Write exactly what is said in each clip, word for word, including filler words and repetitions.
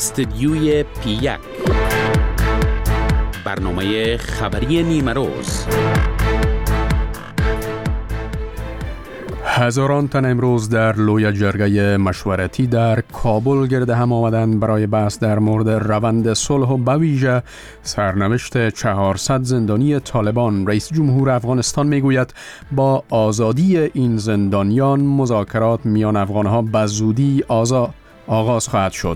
استدیوی پی یک، برنامه خبری نیمه روز. هزاران تن امروز در لوی جرگه مشورتی در کابل گرد هم آمدند برای بحث در مورد روند صلح و به ویژه سرنوشت چهارصد زندانی طالبان. رئیس جمهور افغانستان میگوید با آزادی این زندانیان مذاکرات میان افغانها به زودی آغاز خواهد شد.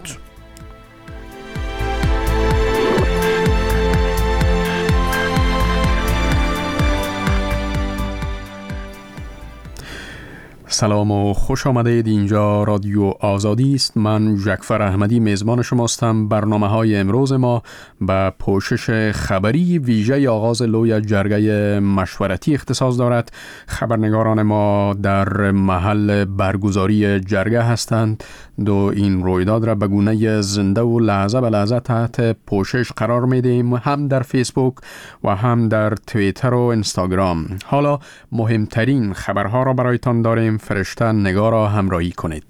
سلام و خوش آمدید. اینجا رادیو آزادی است. من جعفر احمدی میزبان شماستم. برنامه های امروز ما به پوشش خبری ویژه آغاز لوی جرگه مشورتی اختصاص دارد. خبرنگاران ما در محل برگزاری جرگه هستند. دو این رویداد را به گونه زنده و لحظه به لحظه تحت پوشش قرار میدیم، هم در فیسبوک و هم در توییتر و اینستاگرام. حالا مهمترین خبرها را برایتان داریم. فرشته نگار را همراهی کنید.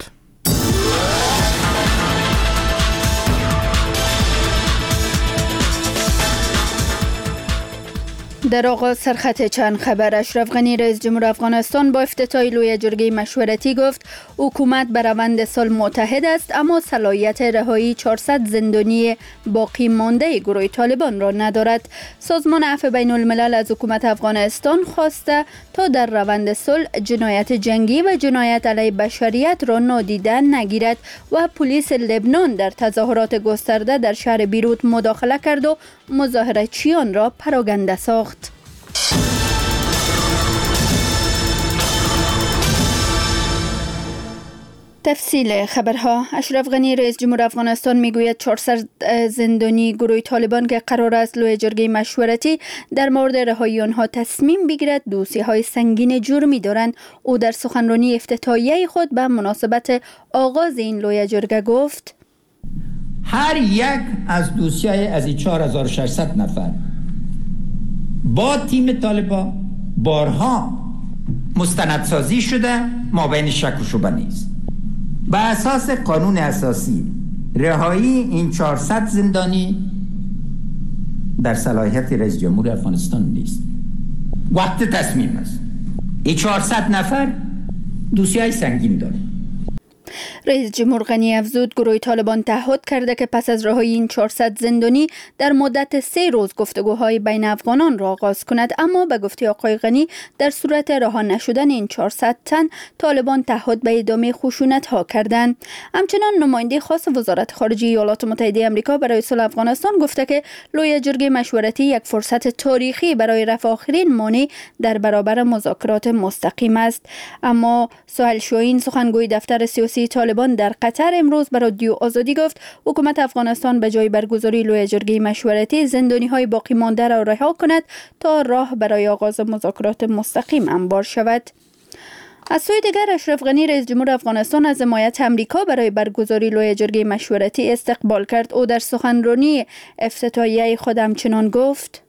در آغاز سرخط چند خبر. اشرف غنی رئیس جمهور افغانستان با افتتاح لوی جرگه مشورتی گفت حکومت به روند صلح متحد است، اما صلاحیت رهایی چهارصد زندانی باقی مانده گروه طالبان را ندارد. سازمان عفو بین الملل از حکومت افغانستان خواسته تا در روند صلح جنایت جنگی و جنایت علیه بشریت را نادیده نگیرد و پلیس لبنان در تظاهرات گسترده در شهر بیروت مداخله کرد و مظاهره‌چیان را پراکنده ساخت. تفصیل خبرها. اشرف غنی رئیس جمهور افغانستان میگوید چهارصد زندانی گروه طالبان که قرار است لوی جرگه مشورتی در مورد رهایی آنها تصمیم بگیرد دوسیهای سنگین جرمی دارند. او در سخنرانی افتتاحیه خود به مناسبت آغاز این لوی جرگه گفت هر یک از دوسیهای از این چهار هزار و ششصد نفر با تیم طالبان بارها مستندسازی شده، ما بین شک و شبهه نیست. به اساس قانون اساسی رهایی این چهارصد زندانی در صلاحیت رئیس جمهور افغانستان نیست. وقت تصمیم است. این چهارصد نفر دوسیهای سنگین داره. رئیس جمهور غنی افزود گروه طالبان تعهد کرده که پس از رهایی این چهارصد زندانی در مدت سه روز گفتگوهای بین افغانان را آغاز کند، اما به گفته آقای غنی در صورت رها نشدن این چهارصد تن طالبان تعهد به ادامه خشونت‌ها کردند. همچنان نماینده خاص وزارت خارجه ایالات متحده آمریکا برای صلح افغانستان گفته که لوی جرگه مشورتی یک فرصت تاریخی برای رفع آخرین مانع در برابر مذاکرات مستقیم است. اما سهیل شاهین سخنگوی دفتر سیاسی طالبان در قطر امروز به رادیو آزادی گفت حکومت افغانستان به جای برگزاری لوی جرگه مشورتی زندانی‌های باقی مانده را رها کند تا راه برای آغاز مذاکرات مستقیم هموار شود. از سوی دیگر اشرف غنی رئیس جمهور افغانستان از حمایت امریکا برای برگزاری لوی جرگه مشورتی استقبال کرد. او در سخنرانی افتتاحیه خود همچنان گفت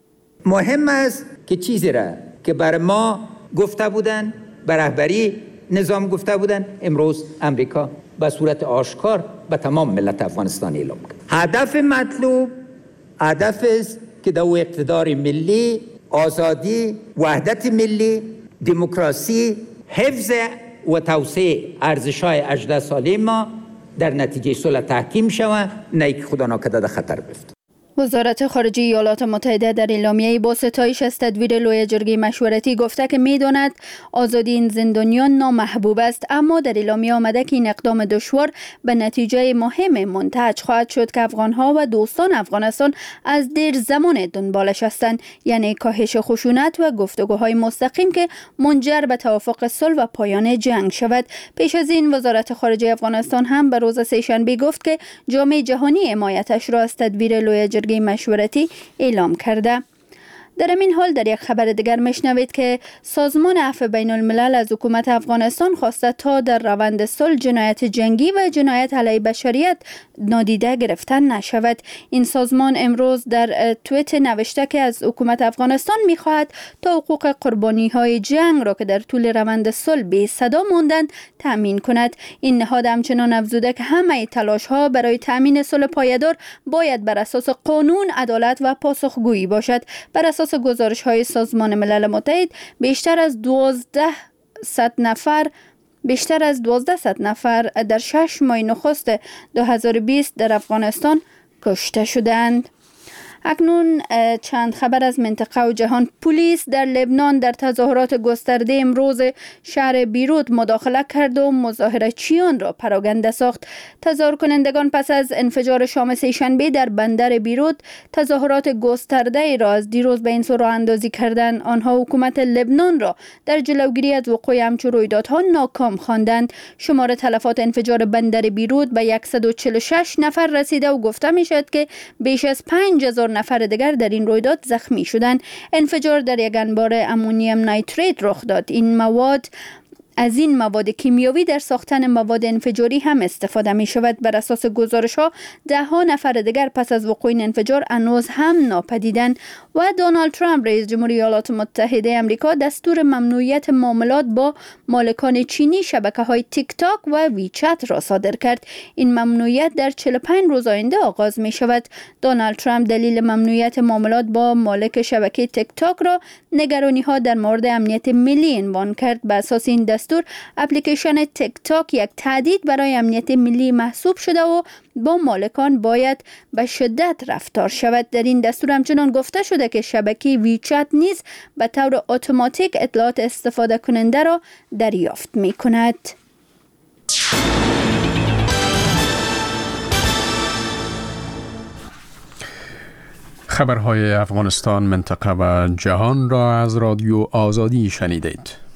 مهم است که چیزی را که بر ما گفته بودن، بر رهبری نظام گفته بودن، امروز امریکا به صورت آشکار به تمام ملت افغانستان اعلام کرد. هدف مطلوب هدف است که در اقتدار ملی، آزادی، وحدت ملی، دموکراسی، حفظ و توسعه ارزش‌های هجده ساله ما در نتیجه صلح تحکیم شود، نه که خدا ناکرده در خطر بیفته. وزارت خارجه ایالات متحده در اعلامیه‌ای با ستایش از تدویر لوی جرگه مشورتی گفته که می‌داند آزادی این زندانیان نامحبوب است، اما در اعلامیه آمده که این اقدام دشوار به نتیجه مهم منتهج خواهد شد که افغان‌ها و دوستان افغانستان از دیر زمان دنبالش هستند، یعنی کاهش خشونت و گفتگوهای مستقیم که منجر به توافق صلح و پایان جنگ شود. پیش از این وزارت خارجه افغانستان هم به روز سه‌شنبه گفت که جامعه جهانی حمایتش را از تدویر لوی جرگه مشورتی اعلام کرده. در این حال در یک خبر دیگر میشنوید که سازمان عفو بین الملل از حکومت افغانستان خواسته تا در روند صلح جنایت جنگی و جنایت علیه بشریت نادیده گرفتن نشود. این سازمان امروز در توییت نوشته که از حکومت افغانستان میخواهد تا حقوق قربانی های جنگ را که در طول روند صلح بی صدا ماندند تامین کند. این نهاد همچنان افزوده که همه تلاش ها برای تامین صلح پایدار باید بر اساس قانون، عدالت و پاسخگویی باشد. بر اساس گزارش های سازمان ملل متحد بیشتر از دوازده صد نفر بیشتر از دوازده صد نفر در شش ماه نخست دو هزار و بیست در افغانستان کشته شدند. اکنون چند خبر از منطقه و جهان. پلیس در لبنان در تظاهرات گسترده امروز شهر بیروت مداخله کرد و مظاهره‌چیان را پراکنده ساخت. تظاهر کنندگان پس از انفجار شام سه‌شنبه در بندر بیروت تظاهرات گسترده ای را از دیروز به این سو راه اندازی کردند. آنها حکومت لبنان را در جلوگیری از وقوع همچون رویدادها ناکام خواندند. شمار تلفات انفجار بندر بیروت به صد و چهل و شش نفر رسیده و گفته می شد که بیش از پنج هزار نفر دیگر در این رویداد زخمی شدند. انفجار در یک انبار امونیم نیتریت رخ داد. این مواد از این مواد کیمیاوی در ساختن مواد انفجاری هم استفاده می شود. بر اساس گزارش ها ده ها نفر دیگر پس از وقوع این انفجار هنوز هم ناپدیدند. و دونالد ترامپ رئیس جمهوری ایالات متحده آمریکا دستور ممنوعیت معاملات با مالکان چینی شبکه های تیک تاک و ویچت را صادر کرد. این ممنوعیت در چهل و پنج روز آینده آغاز می شود. دونالد ترامپ دلیل ممنوعیت معاملات با مالک شبکه تیک تاک را نگرانی ها در مورد امنیت ملی عنوان کرد. به اساس این دستور اپلیکیشن تیک تاک یک تهدید برای امنیت ملی محسوب شده و با مالکان باید به شدت رفتار شود. در این دستور همچنان گفته شده که شبکه ویچت نیز به طور اتوماتیک اطلاعات استفاده کننده را دریافت می کند. خبرهای افغانستان، منطقه و جهان را از رادیو آزادی شنیدید.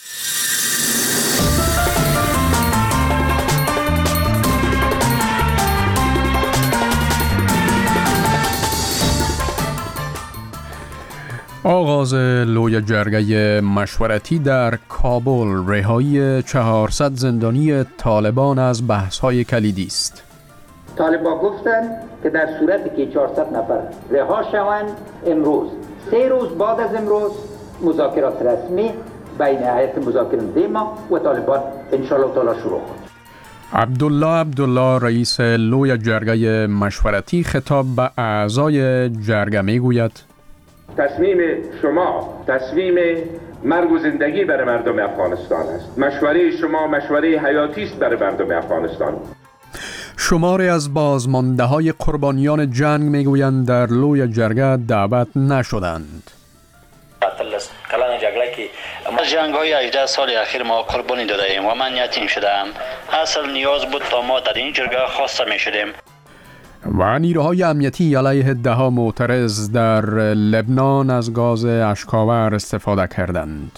آغاز لوی جرگه مشورتی در کابل، رهایی چهارصد زندانی طالبان از بحث‌های کلیدی است. طالبان گفتند که در صورتی که چهارصد نفر رها شوند امروز، سه روز بعد از امروز مذاکرات رسمی بین هیئت مذاکرانده ما و طالبان انشاءالله تعالی شروع خواهد. عبدالله عبدالله رئیس لوی جرگه مشورتی خطاب به اعضای جرگه میگوید: تصمیم شما تصمیم مرگ و زندگی برای مردم افغانستان است. مشوره شما مشوره حیاتی است برای مردم افغانستان. شماری از بازمانده های قربانیان جنگ میگویند در لوی جرگه دعوت نشدند. کلان جنگل که ما جنگ های هجده سال اخیر ما قربانی داده ایم و من یتیم شدم. اصل نیاز بود تا ما در این جرگه خواسته می شدیم. و نیروهای امنیتی علیه دهها معترض در لبنان از گاز اشک‌آور استفاده کردند.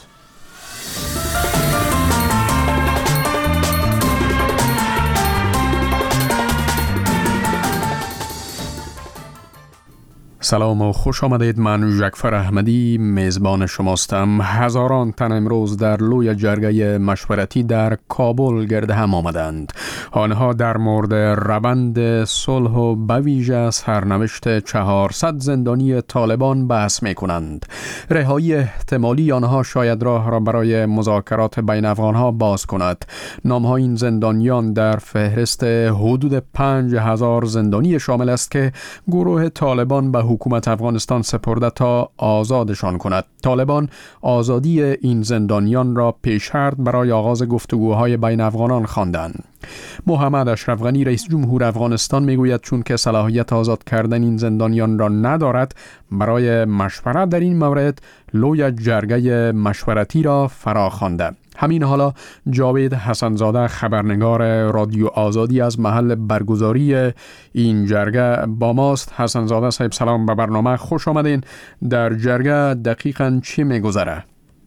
سلام و خوش آمدید. من جعفر احمدی میزبان شماستم. هزاران تن امروز در لوی جرگه مشورتی در کابل گرد هم آمدند. آنها در مورد روند صلح و به ویژه سرنوشت چهارصد زندانی طالبان بحث می کنند. رهایی احتمالی آنها شاید راه را برای مذاکرات بین افغانها باز کند. نامها این زندانیان در فهرست حدود پنج هزار زندانی شامل است که گروه طالبان به حکومت افغانستان سپرده تا آزادشان کند. طالبان آزادی این زندانیان را پیش‌شرط برای آغاز گفتگوهای بین افغانان خواندند. محمد اشرف غنی رئیس جمهور افغانستان میگوید چون که صلاحیت آزاد کردن این زندانیان را ندارد، برای مشورت در این مورد لوی جرگه مشورتی را فرا خوانده. همین حالا جاوید حسنزاده خبرنگار رادیو آزادی از محل برگزاری این جرگه با ماست. حسنزاده صاحب سلام به برنامه، خوش آمدین. در جرگه دقیقاً چی میگذره؟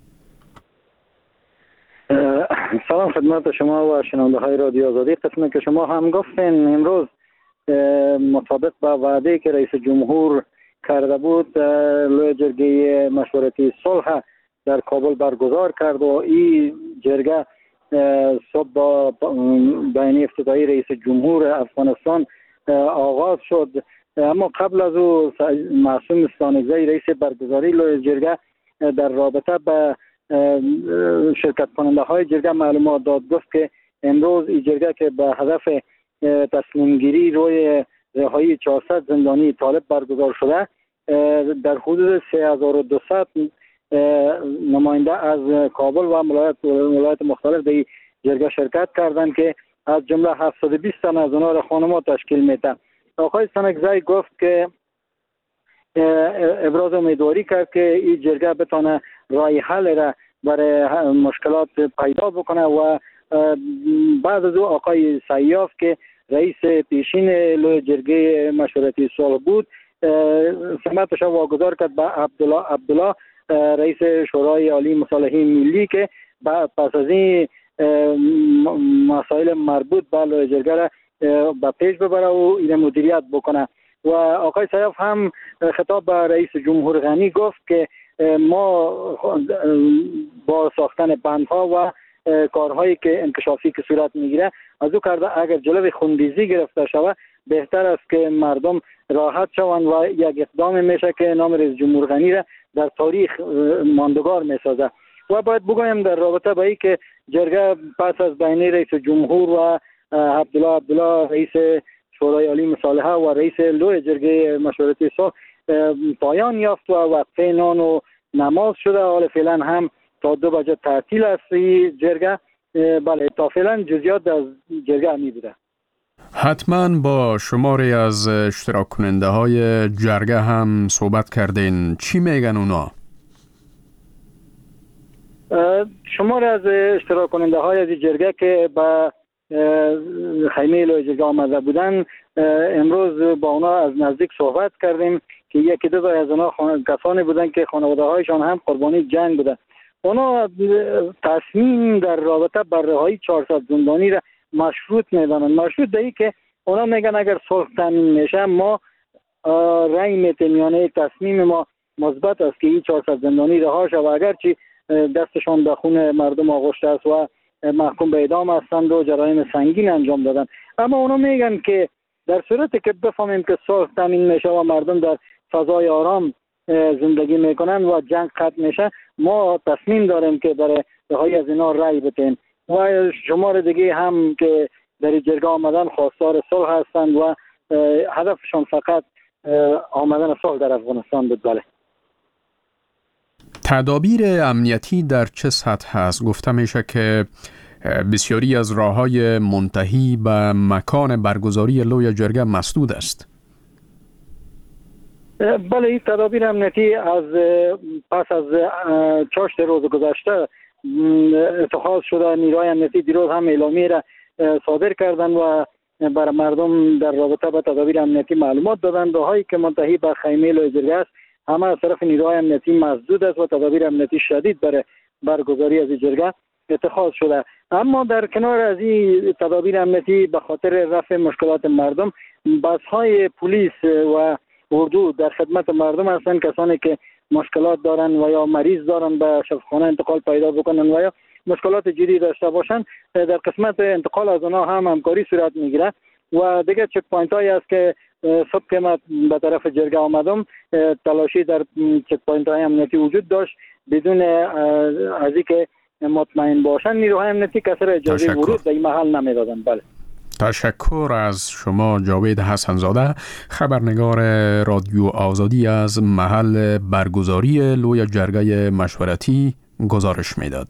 سلام خدمت شما و شنونده های رادیو آزادی. قسمی که شما هم گفتین امروز مطابق با وعده که رئیس جمهور کرده بود لوی جرگه مشورتی صلح در کابل برگزار کرد و این جرگه صبح با بیانیه افتتاحی رئیس جمهور افغانستان آغاز شد. اما قبل از او معصوم ستانکزی رئیس برگزاری لوی جرگه در رابطه به شرکت کننده های جرگه معلومات داد. گفت که امروز این جرگه که به هدف تصمیم گیری روی رهایی چهارصد زندانی طالب برگزار شده، در حدود سه هزار و دویست نماینده از کابل و ولایات مختلف در جرگه شرکت کردند که از جمله هفتصد و بیست تن از اونها را خانم‌ها تشکیل میده. آقای ستانکزی گفت که ابراز امیدواری کرد که این جرگه بتونه راه حل را برای مشکلات پیدا بکنه و بعد از او آقای سیاف که رئیس پیشین لوی جرگه مشورتی صلح بود سمتش واگذار کرد به عبدالله عبدالله رئیس شورای عالی مصالحه ملی که پس از این مسائل مربوط به لوی جرگه را به پیش ببره و این مدیریت بکنه. و آقای سیاف هم خطاب به رئیس جمهور غنی گفت که ما با ساختن بندها و کارهایی که انکشافی که صورت میگیره از او کرده اگر جلوی خونریزی گرفته شود بهتر است که مردم راحت شوند و یک اقدام میشه که نام رئیس جمهور غنی را در تاریخ ماندگار میسازه. و باید بگویم در رابطه با این که جرگه پس از بیانیه رئیس جمهور و عبدالله عبدالله رئیس شورای عالی مصالحه و رئیس لوی جرگه مشورتی صلح پایان یافت و وقفه نان و نماز شده. حال فعلا هم تا دو بجه تعطیل است جرگه. بله تا فعلا جزئیات از جرگه می بوده. حتما با شماری از اشتراک کننده های جرگه هم صحبت کردین، چی میگن اونا؟ شماری از اشتراک کننده های از جرگه که با خیمه لوی جرگه آمده بودن امروز با اونا از نزدیک صحبت کردیم که یکی دو از اونا کسانی بودن که خانواده هایشان هم قربانی جنگ بودن. اونا تصمیم در رابطه بر رهایی چهارصد زندانی را مشروط میدانند. مشروط در این که اونا میگن اگر صلح تامین میشه ما رأی میتیم، یعنی تصمیم ما مثبت است که این چهارصد زندانی رها شود، اگرچه دستشان به خون مردم آغشته است و محکوم به اعدام هستند و جرایم سنگین انجام دادن. اما اونا میگن که در صورتی که بفهمیم که صلح تامین میشه و مردم در فضای آرام زندگی میکنن و جنگ ختم میشه ما تصمیم داریم که برای رهایی از اینا رأی بدیم. و شمار دیگه هم که در جرگه آمدن خواستار صلح هستند و هدفشان فقط آمدن صلح در افغانستان بود. بله. تدابیر امنیتی در چه سطح هست؟ گفته میشه که بسیاری از راههای منتهی به مکان برگزاری لوی جرگه مسدود است. بله، این تدابیر امنیتی از پس از چاشت روز گذشته اتخاذ شده. نیروهای امنیتی دیروز هم اعلامیه را صادر کردن و برای مردم در رابطه با تدابیر امنیتی معلومات دادن. راههایی که منتهی به خیمه لوی جرگه است همه از طرف نیروهای امنیتی مسدود است و تدابیر امنیتی شدید برای برگزاری از جرگه اتخاذ شده. اما در کنار از این تدابیر امنیتی به خاطر رفع مشکلات مردم، بس‌های پلیس و اردو در خدمت مردم هستند. کسانی که مشکلات دارن و یا مریض دارن به شفاخانه انتقال پیدا بکنن و یا مشکلات جدی داشته باشن در قسمت انتقال از اونها هم همکاری صورت میگیره. و دیگه چک پوینت هایی است که صبح که من به طرف جرگه آمدم تلاشی در چک پوینت های امنیتی وجود داشت بدون از اینکه مطمئن باشن نیروهای امنیتی کسی را اجازه ورود به این محل نمیدادن. بله. تشکر از شما جاوید حسنزاده، خبرنگار رادیو آزادی از محل برگزاری لوی جرگه مشورتی گزارش میداد.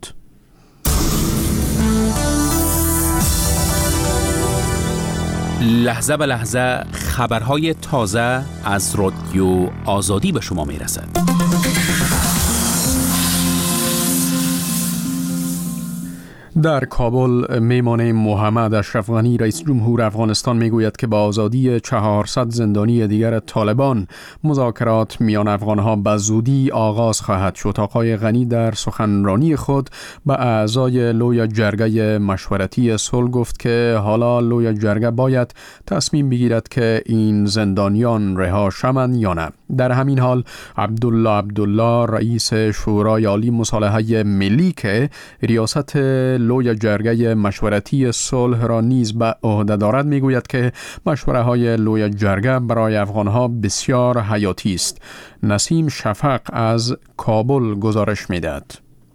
لحظه به لحظه خبرهای تازه از رادیو آزادی به شما میرسد. در کابل میمانه محمد اشرف غنی رئیس جمهور افغانستان میگوید که با آزادی چهارصد زندانی دیگر طالبان مذاکرات میان افغانها به زودی آغاز خواهد شد. آقای غنی در سخنرانی خود به اعضای لوی جرگه مشورتی صلح گفت که حالا لوی جرگه باید تصمیم بگیرد که این زندانیان رها شوند یا نه. در همین حال عبدالله عبدالله رئیس شورای عالی مصالحه ملی که ریاست لوی جرگه مشورتی صلح را نیز به عهده دارد میگوید که مشوره های لوی جرگه برای افغانها بسیار حیاتی است. نسیم شفق از کابل گزارش میدهد.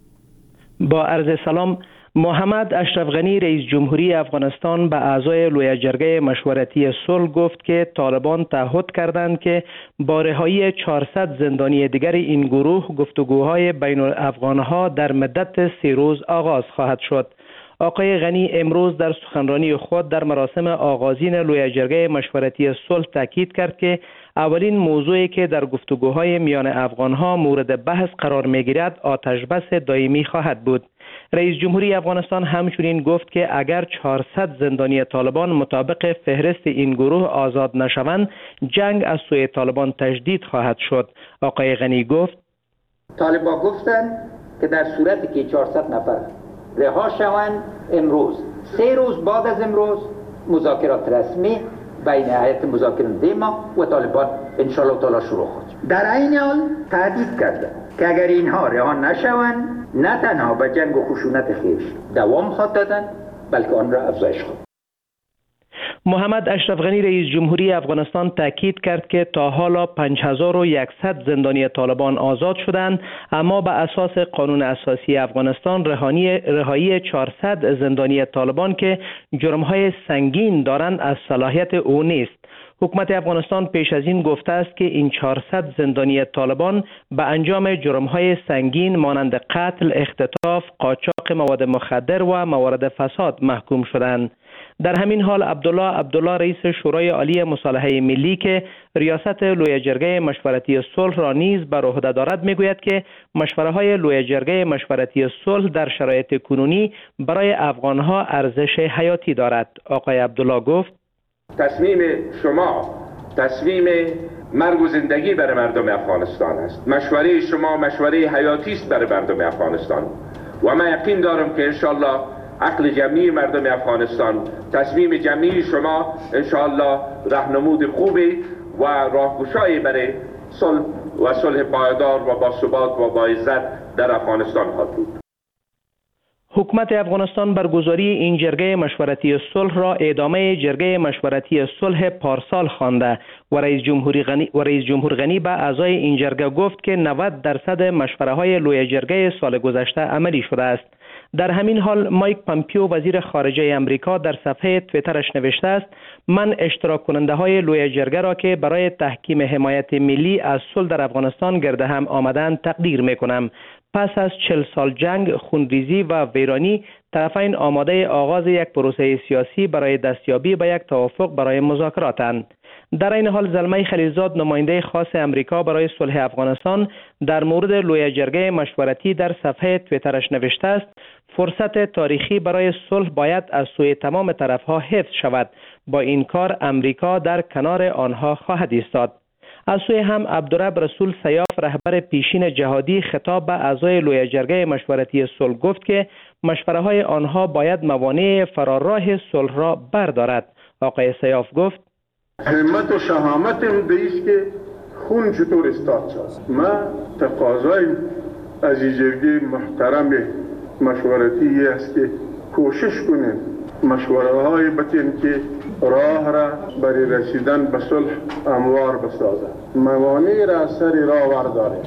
با عرض سلام، محمد اشرف غنی رئیس جمهوری افغانستان به اعضای لوی جرگه مشورتی صلح گفت که طالبان تعهد کردند که با رهایی چهارصد زندانی دیگر این گروه گفتگوهای بین افغانها در مدت سی روز آغاز خواهد شد. آقای غنی امروز در سخنرانی خود در مراسم آغازین لوی جرگه مشورتی صلح تاکید کرد که اولین موضوعی که در گفتگوهای میان افغانها مورد بحث قرار میگیرد آتش بس دائمی خواهد بود. رئیس جمهوری افغانستان همچنین گفت که اگر چهارصد زندانی طالبان مطابق فهرست این گروه آزاد نشوند، جنگ از سوی طالبان تجدید خواهد شد. آقای غنی گفت طالبان گفتند که در صورتی که چهارصد نفر رها شوند، امروز سه روز بعد از امروز مذاکرات رسمی بین هیئت مذاکراننده ما و طالبان انشاءالله تعالی شروع خواهد. در این حال تهدید کرده که اگر اینها رها نشوند، نه تنها به جنگ و خشونت خویش دوام خواهد دادن، بلکه آن را افزایش خواهد. محمد اشرف غنی رئیس جمهوری افغانستان تاکید کرد که تا حالا پنج هزار و صد زندانی طالبان آزاد شدند، اما به اساس قانون اساسی افغانستان رهایی رهایی چهارصد زندانی طالبان که جرم‌های سنگین دارند از صلاحیت او نیست. حکومت افغانستان پیش از این گفته است که این چهارصد زندانی طالبان به انجام جرم‌های سنگین مانند قتل، اختطاف، قاچاق مواد مخدر و موارد فساد محکوم شدند. در همین حال عبدالله عبدالله رئیس شورای عالی مصالحه ملی که ریاست لوی جرگه مشورتی صلح را نیز بر عهده دارد میگوید که مشوره های لوی جرگه مشورتی صلح در شرایط کنونی برای افغانها ارزش حیاتی دارد. آقای عبدالله گفت تصمیم شما تصمیم مرگ و زندگی برای مردم افغانستان است. مشوره شما مشوره حیاتی است برای مردم افغانستان و من یقین دارم که انشالله عقل جمعی مردم افغانستان، تصمیم جمعی شما انشاءالله راهنمود خوبی و راهگشایی برای صلح و صلح پایدار و با ثبات و با عزت در افغانستان خواهد بود. حکومت افغانستان برگزاری این جرگه مشورتی صلح را ادامه جرگه مشورتی صلح پارسال خوانده و رئیس جمهوری غنی و رئیس جمهور غنی به اعضای این جرگه گفت که نود درصد مشوره های لوی جرگه سال گذشته عملی شده است. در همین حال مایک پامپیو وزیر خارجه امریکا در صفحه توییترش نوشته است: من اشتراک کننده های لوی جرگه را که برای تحکیم حمایت ملی از صلح در افغانستان گرد هم آمدند تقدیر می کنم. پس از چهل سال جنگ، خونریزی و ویرانی، طرفین آماده آغاز یک پروسه سیاسی برای دستیابی به یک توافق برای مذاکراتند. در این حال زلمه خلیلزاد نماینده خاص امریکا برای صلح افغانستان در مورد لوی جرگه مشورتی در صفحه توییترش نوشته است: فرصت تاریخی برای صلح باید از سوی تمام طرفها حفظ شود. با این کار امریکا در کنار آنها خواهد ایستاد. از سوی هم عبدالرب رسول سیاف رهبر پیشین جهادی خطاب به اعضای لوی جرگه مشورتی صلح گفت که مشوره های آنها باید موانع فرارراه صلح را بردارد. آقای سیاف گفت: همت و شهامت دیست که خون چطور استاد شد. ما تقاضای از این جرگه محترم مشورتی است که کوشش کنیم مشوره های بتین که راه را برای رسیدن به صلح هموار بسازد، موانع را سر راه بردارد.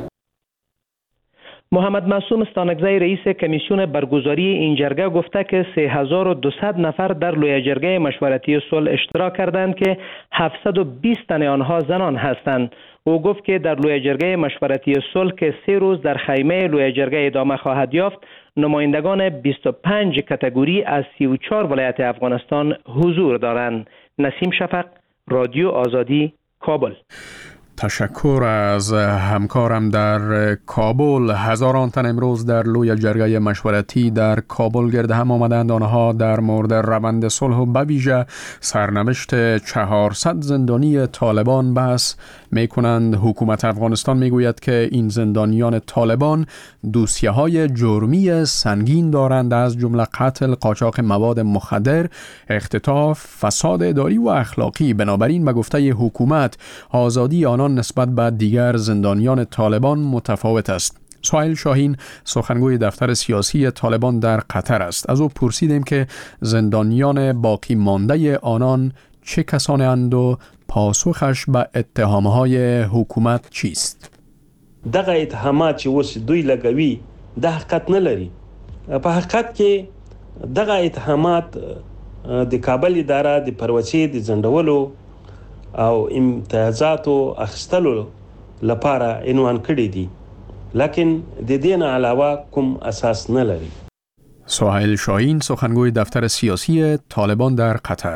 محمد معصوم استانکزی رئیس کمیسیون برگزاری این جرگه گفته که سه هزار و دویست نفر در لوی جرگه مشورتی صلح اشتراک کردند که هفتصد و بیست تن آنها زنان هستند. او گفت که در لوی جرگه مشورتی صلح که سه روز در خیمه لوی جرگه ادامه خواهد یافت، نمایندگان بیست و پنج کاتگوری از سی و چهار ولایت افغانستان حضور دارند. نسیم شفق، رادیو آزادی، کابل. تشکر از همکارم در کابل. هزاران تن امروز در لوی جرگه مشورتی در کابل گرد هم آمدند. آنها در مورد روند صلح و به ویژه سرنوشت چهارصد زندانی طالبان بحث می کنند. حکومت افغانستان می گوید که این زندانیان طالبان دوسیه های جرمی سنگین دارند، از جمله قتل، قاچاق مواد مخدر، اختطاف، فساد اداری و اخلاقی. بنابراین به گفته حکومت آزادی آنان نسبت به دیگر زندانیان طالبان متفاوت است. سهیل شاهین سخنگوی دفتر سیاسی طالبان در قطر است. از او پرسیدیم که زندانیان باقی مانده آنان چه کسانی اند و پاسخش به اتهامهای حکومت چیست؟ دغه اتهامات چې اوس دوی لګوي د حقیقت نه لري. په حقیقت کې دغه اتهامات د کابل اداره د پروسې د ځنډولو او امتیازاتو اخیستلو لپاره عنوان کړي دي، لکن د دې نه علاوه کوم اساس نه لري. سهیل شاهین سخنگوی دفتر سیاسی طالبان در قطر.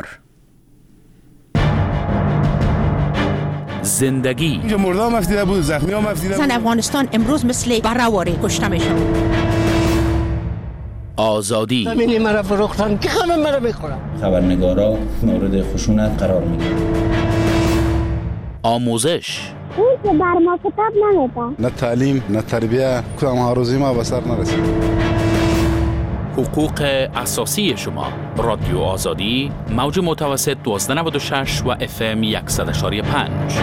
زندگی اینجا مردم مفتیده بود، زخمی ها مفتیده بود. زن افغانستان امروز مثل برهواری کشته میشن. آزادی زمینی مرا فروختن که همه مرا میخورن. خبرنگارا مورد خشونت قرار میگیرن. آموزش اون که بر ما کتاب نمیدن. نه تعلیم نه تربیه، کدام هاروزی ما به سر نرسید. حقوق اساسی شما. رادیو آزادی موج متوسط دوازده نود و شش و اف ام صد و یک و پنج.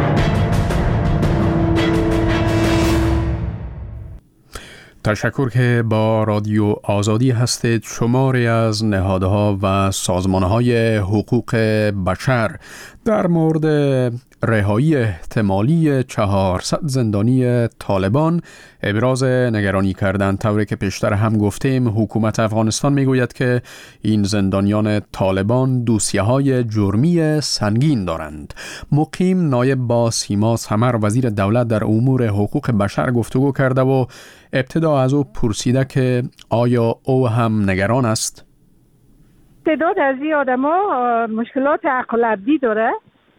تشکر که با رادیو آزادی هستید. شماری از نهادها و سازمانهای حقوق بشر در مورد رهایی احتمالی چهارصد زندانی طالبان ابراز نگرانی کردند. طوری که پیشتر هم گفتیم حکومت افغانستان میگوید که این زندانیان طالبان دوسیه‌های جرمی سنگین دارند. مقیم نایب با سیما سمر وزیر دولت در امور حقوق بشر گفتگو کرده و ابتدا از او پرسیده که آیا او هم نگران است؟ تعداد از این آدم‌ها مشکلات عقل عبدی داره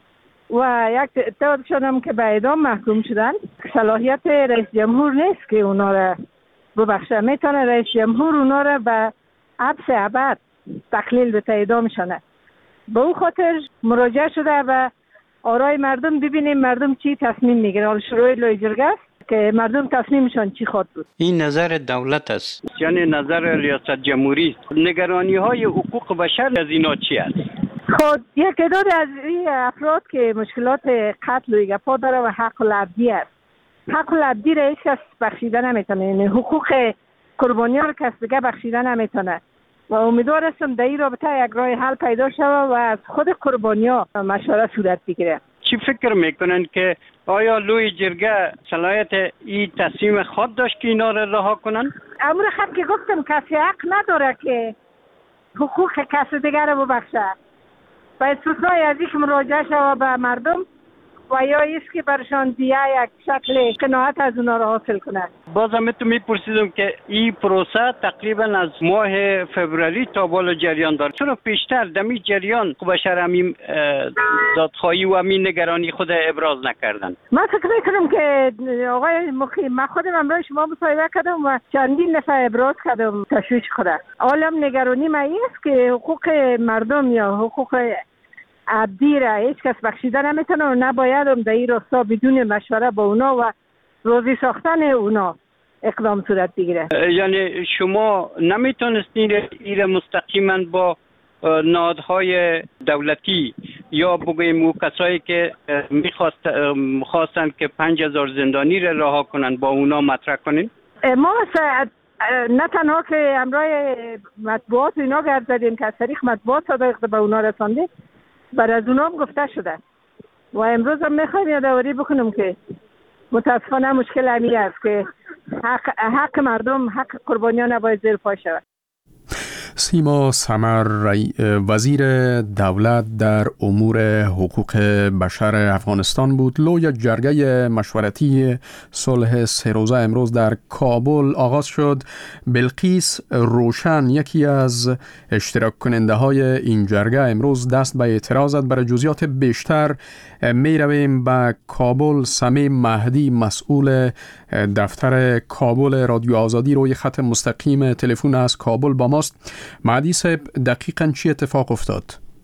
و یک تعدادشان هم که به اعدام محکوم شدن. صلاحیت رئیس جمهور نیست که اونا را ببخشه. میتونه رئیس جمهور اونا را به حبس ابد تقلیل به اعدامشانه. به اون خاطر مراجعه شده و آرای مردم ببینیم مردم چی تصمیم میگیره. حالا شروع لوی جرگه است که مردم تصمیمشان چی خواهد بود. این نظر دولت است، یعنی نظر ریاست جمهوری. نگرانی های حقوق بشر از اینا چی است؟ خود یک تعداد از این افراد که مشکلات قتل و گپا داره و حق العبدی است. حق العبدی را هیچ کس بخشیده نمیتونه، یعنی حقوق قربانیان را کس دیگه بخشیده نمیتونه و امیدوار هستم در این رابطه یک راه حل پیدا شود و از خود قربانیان مشوره صورت بگیره. چی فکر میکنن که آیا لوی جرگه صلاحیت این تصمیم خود داشت که اینا را رها کنن؟ امر خب که گفتم کسی حق نداره که حقوق کسی دیگر را ببخشه. و استثنای از این که مراجعه شود به مردم و یا ایست که برشان دیگه یک شکل قناعت از اونا را حاصل کنند. بازم تو میپرسیدم که این پروسه تقریبا از ماه فوریه تا بالا جریان داره. چون پیشتر دمی جریان بشر همین دادخواهی و همین نگرانی خود ابراز نکردن. من فکر میکنم که آقای مقیم، من خودم امروز شما مصاحبه کردم و چندین نفر ابراز کردم تشویش خورد. عالم نگرانی من است که حقوق مردم یا حقوق عبدی را هیچ کس بخشیده نمیتونه و نباید هم در این راستا بدون مشوره با اونا و روزی ساختن اونا اقدام صورت بگیره. یعنی شما نمیتونستین این مستقیما با نهادهای دولتی یا بگویم او کسایی که میخواست خواستن که پنج هزار زندانی را رها کنن با اونا مطرح کنین؟ ما نه تنها که همراه مطبوعات اینا گرد زدیم که از طریق مطبوعات صادق به اونا رساندیم، بر از اونا هم گفته شده و امروز هم میخوایم یادآوری بکنم که متاسفانه مشکل همی است که حق, حق مردم، حق قربانیان نباید زیر پا شود. سیما سمر وزیر دولت در امور حقوق بشر افغانستان بود. لوی جرگه مشورتی صلح سه روزه امروز در کابل آغاز شد. بلقیس روشن یکی از اشتراک کننده های این جرگه امروز دست به اعتراض زد. برای جزئیات بیشتر می رویم به کابل. سمیم مهدی مسئول دفتر کابل رادیو آزادی روی خط مستقیم تلفن از کابل با ماست. مهدی صاحب دقیقاً چی اتفاق افتاد؟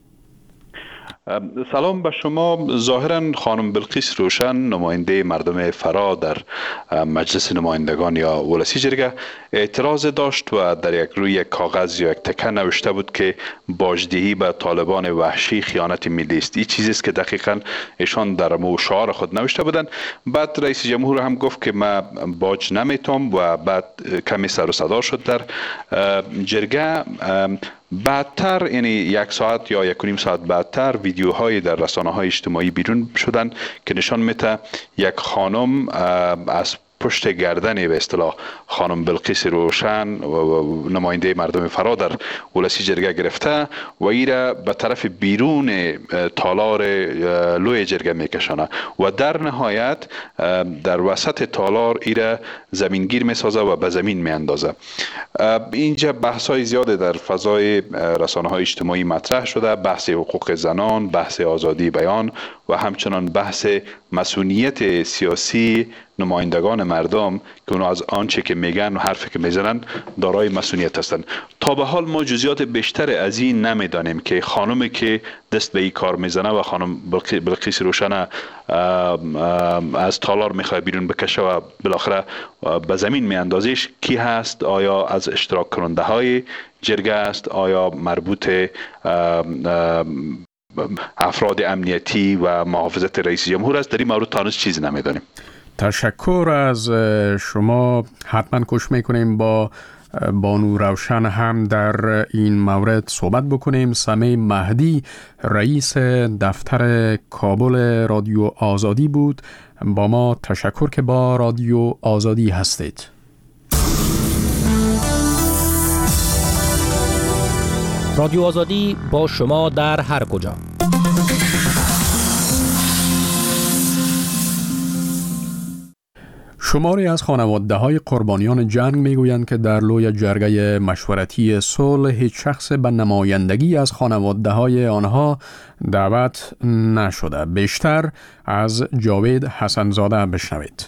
سلام به شما. ظاهراً خانم بلقیس روشن نماینده مردم فرا در مجلس نمایندگان یا ولسی جرگه اعتراض داشت و در یک روی یک کاغذ یا یک تکه نوشته بود که باجدهی به طالبان وحشی خیانت ملی است. این چیزی است که دقیقاً ایشان در مو شعار خود نوشته بودند. بعد رئیس جمهور هم گفت که من باج نمیتم و بعد کمی سر و صدا شد در جرگه. بعدتر یعنی یک ساعت یا یک و نیم ساعت بعدتر ویدیوهای در رسانه‌های اجتماعی بیرون شدن که نشان میده یک خانم از پشت گردن به اصطلاح خانم بلقیس روشن و نماینده مردم فرا در ولسی جرگه گرفته و ایره به طرف بیرون تالار لوی جرگه میکشانه و در نهایت در وسط تالار ایره زمینگیر میسازه و به زمین میاندازه. اینجا بحث‌های زیاده در فضای رسانه‌های اجتماعی مطرح شده، بحث حقوق زنان، بحث آزادی بیان و همچنان بحث مسئولیت سیاسی نمایندگان مردم که اونا از آنچه که میگن و حرفی که میزنن دارای مسئولیت هستند. تا به حال ما جزئیات بیشتر از این نمیدانیم که خانمی که دست به این کار میزنه و خانم بلقیس روشن از تالار میخواد بیرون بکشه و بالاخره به زمین میاندازیش کی هست؟ آیا از اشتراک کننده های جرگه است؟ آیا مربوط افراد امنیتی و محافظت رئیس جمهور است؟ در این مورد تانست چیزی نمیدانیم. تشکر از شما. حتما کوشش میکنیم با بانو روشن هم در این مورد صحبت بکنیم. سمیم مهدی رئیس دفتر کابل رادیو آزادی بود. با ما تشکر که با رادیو آزادی هستید. رادیو آزادی با شما در هر کجا. شماری از خانواده های قربانیان جنگ میگویند که در لوی جرگه مشورتی صلح هیچ شخص به نمایندگی از خانواده های آنها دعوت نشده. بیشتر از جاوید حسنزاده بشنوید.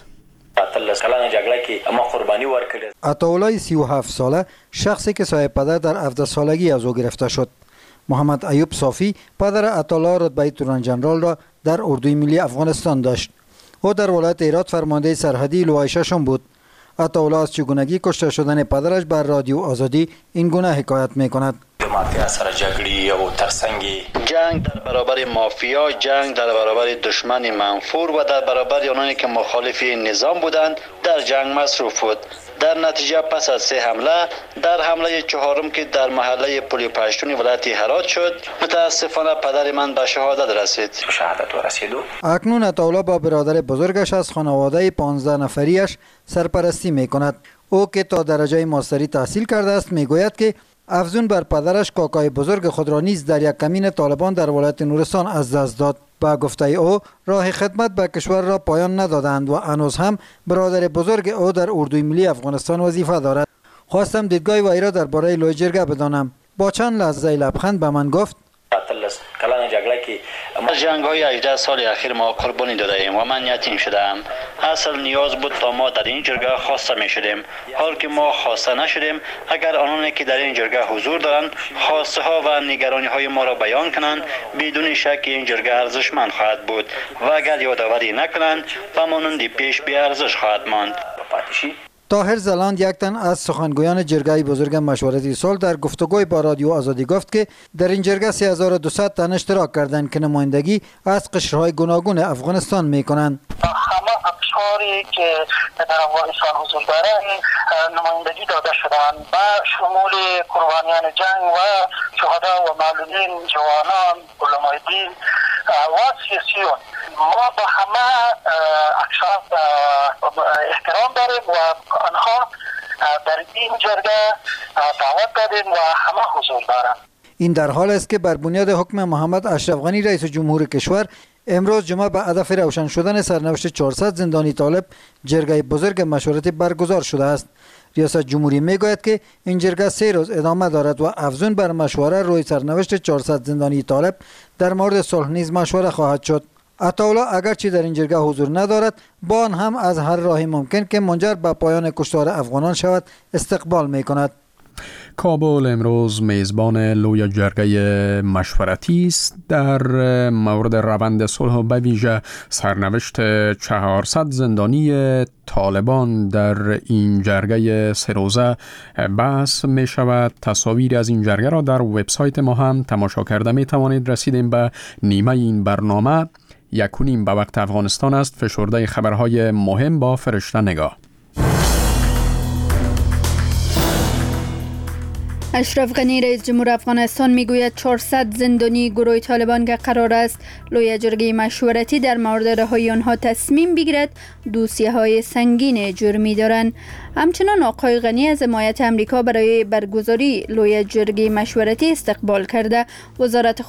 عطاالله سی و هفت ساله شخصی که صاحب پدر در هفده سالگی از او گرفته شد. محمد ایوب صافی پدر عطاالله رتبه توران جنرال را در اردوی ملی افغانستان داشت. او در ولایت هرات فرمانده سرحدی لوای ششم بود. عطاالله از چگونگی کشته شدن پدرش بر رادیو آزادی این گونه حکایت میکند. مافیا سر جنگی و ترسنگی جنگ در برابر مافیا، جنگ در برابر دشمن منفور و در برابر آنانی که مخالف نظام بودند در جنگ مصروف بود. در نتیجه پس از سه حمله در حمله چهارم که در محله پلی پشتون ولایت هرات شد متاسفانه پدر من به شهادت رسید. شهادت رسید. اکنون عطاالله با برادر بزرگش از خانواده پانزده نفریش سرپرستی میکند. او که تا درجه ماستری تحصیل کرده است میگوید که افزون بر پدرش کاکای بزرگ خود را نیز در یک کمین طالبان در ولایت نورستان از دست داد. با گفته او راه خدمت به کشور را پایان ندادند و هنوز هم برادر بزرگ او در اردوی ملی افغانستان وظیفه دارد. خواستم دیدگاه وی را درباره لوی جرگه بدانم. با چند لحظه لبخند به من گفت کلان جنگی که ما جنگ های هجده سال اخیر ما قربانی داده ایم و من یتیم شدم. اصل نیاز بود تا ما در این جرگه خواسته می شدیم. حال که ما خواسته نشدیم، اگر آنانی که در این جرگه حضور دارند خواسته ها و نگرانی های ما را بیان کنند بدون شک این جرگه ارزشمند خواهد بود و اگر یادآوری نکنند و مانند پیش بی ارزش خواهد ماند. طاهر زلاند یک تن از سخنگویان جرگه بزرگ مشورتی صلح در گفتگوی با رادیو آزادی گفت که در این جرگه سه هزار و دویست تن اشتراک کردند که نمایندگی از قشرهای گوناگون افغانستان میکنند. همه اقشاری که در افغانستان حضور دارند نمایندگی داده شدند و شمول قربانیان جنگ و شهدا و معلولین، جوانان، علمای دین و سیاسیون. ما با همه اقشار احترام داریم و آنها در این جرگه دعوت دادیم و همه حضور دارند. این در حال است که بر بنیاد حکم محمد اشرف غنی رئیس جمهور کشور امروز جمعه به هدف روشن شدن سرنوشت چهارصد زندانی طالب جرگه بزرگ مشورتی برگزار شده است. ریاست جمهوری میگوید که این جرگه سه روز ادامه دارد و افزون بر مشوره روی سرنوشت چهارصد زندانی طالب در مورد صلح نیز مشوره خواهد شد. عطاالله اگرچه در این جرگه حضور ندارد، با آن هم از هر راهی ممکن که منجر به پایان کشتار افغانان شود استقبال میکند. کابل امروز میزبان لوی جرگه مشورتی است در مورد روند صلح و به ویژه سرنوشت چهارصد زندانی طالبان. در این جرگه سه روزه بحث می شود. تصاویر از این جرگه را در وبسایت ما هم تماشا کرده می توانید. رسیدیم به نیمه این برنامه. یک و نیم به وقت افغانستان است. فشرده خبرهای مهم با فرشته نگاه. اشرف غنی رئیس جمهور افغانستان میگوید چهارصد زندانی گروه طالبان که قرار است لوی جرگه مشورتی در مورد رهایی آنها تصمیم بگیرد دوسیه های سنگین جرمی دارند. همچنان آقای غنی از حمایت امریکا برای برگزاری لوی جرگه مشورتی استقبال کرده. وزارت